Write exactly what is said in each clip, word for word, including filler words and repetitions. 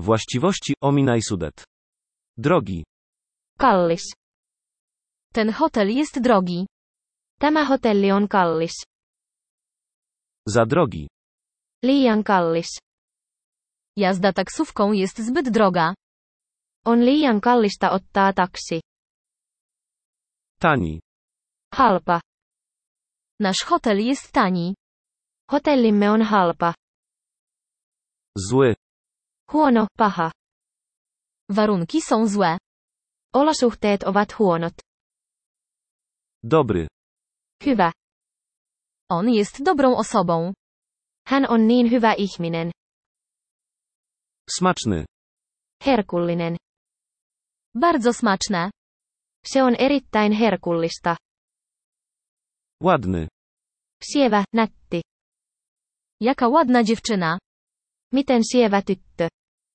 Właściwości, ominaisudet. Drogi. Kallis. Ten hotel jest drogi. Tämä hotelli on kallis. Za drogi. Liian kallis. Jazda taksówką jest zbyt droga. On liian kallista ottaa taksi. Tani. Halpa. Nasz hotel jest tani. Hotellimme on halpa. Zły. Huono, paha. Warunki są złe. Olosuhteet ovat huonot. Dobry. Hyvä. On jest dobrą osobą. Hän on niin hyvä ihminen. Smaczny. Herkullinen. Bardzo smaczne. Se on erittäin herkullista. Ładny. Sievä, nätti. Jaka ładna dziewczyna. Miten sievä tyttö.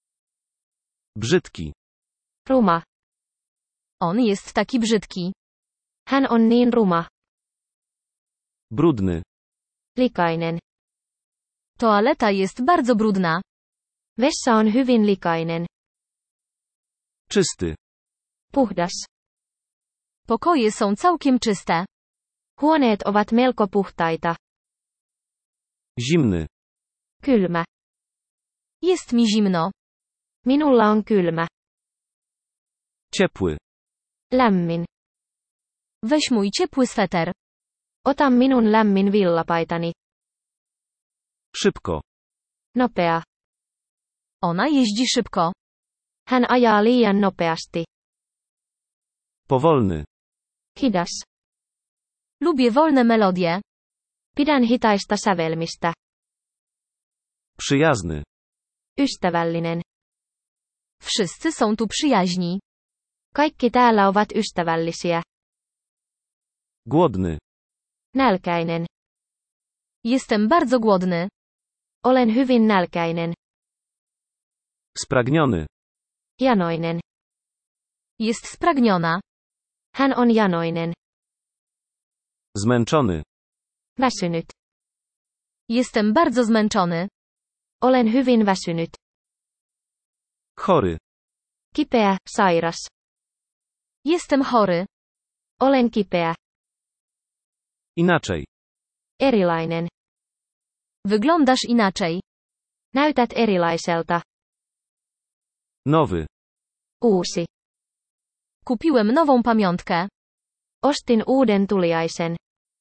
Brzydki. Ruma. On jest taki brzydki. Hän on niin ruma. Brudny. Likainen. Toaleta jest bardzo brudna. Vessa on hyvin likainen. Czysty. Puhdas. Pokoje są całkiem czyste. Huoneet ovat melko puhtaita. Zimny. Kylmä. Jest mi zimno. Minulla on kylmä. Ciepły. Lämmin. Weź mój ciepły sweter. Ota minun lämmin villapaitani. Szybko. Nopea. Ona jeździ szybko. Hän ajaa liian nopeasti. Powolny. Hidas. Lubię wolne melodie. Pidän hitaista sävelmistä. Przyjazny. Ystävällinen. Wszyscy są tu przyjaźni. Kaikki täällä ovat ystävällisiä. Głodny. Nälkäinen. Jestem bardzo głodny. Olen hyvin nälkäinen. Spragniony. Janoinen. Jest spragniona. Hän on janoinen. Zmęczony. Väsynyt. Jestem bardzo zmęczony. Olen hyvin väsynyt. Chory. Kipeä, sairas. Jestem chory. Olen kipeä. Inaczej. Erilainen. Wyglądasz inaczej. Näytät erilaiselta. Nowy. Uusi. Kupiłem nową pamiątkę. Ostin uuden tuliaisen.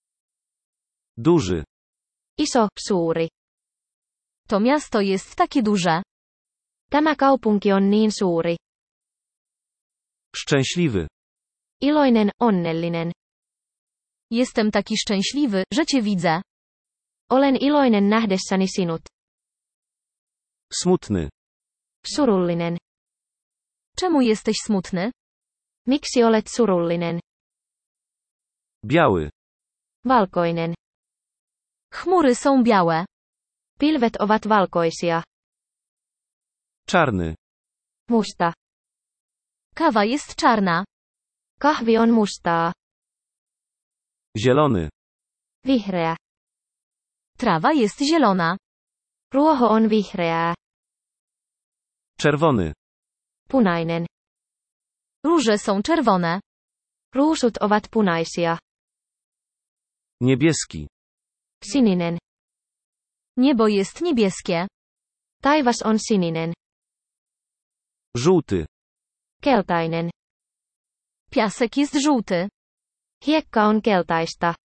Duży. Iso, suuri. To miasto jest takie duże. Tämä kaupunki on niin suuri. Szczęśliwy. Iloinen, onnellinen. Jestem taki szczęśliwy, że cię widzę. Olen iloinen nähdessäni sinut. Smutny. Surullinen. Czemu jesteś smutny? Miksi olet surullinen? Biały. Valkoinen. Chmury są białe. Pilvet ovat valkoisia. Czarny. Musta. Kawa jest czarna. Kahvi on mustaa. Zielony. Vihreä. Trawa jest zielona. Ruoho on vihreää. Czerwony. Punainen. Róże są czerwone. Ruusut ovat punaisia. Niebieski. Sininen. Niebo jest niebieskie. Taivas on sininen. Żółty. Keltainen. Piasek jest żółty. Hiekka on keltaista.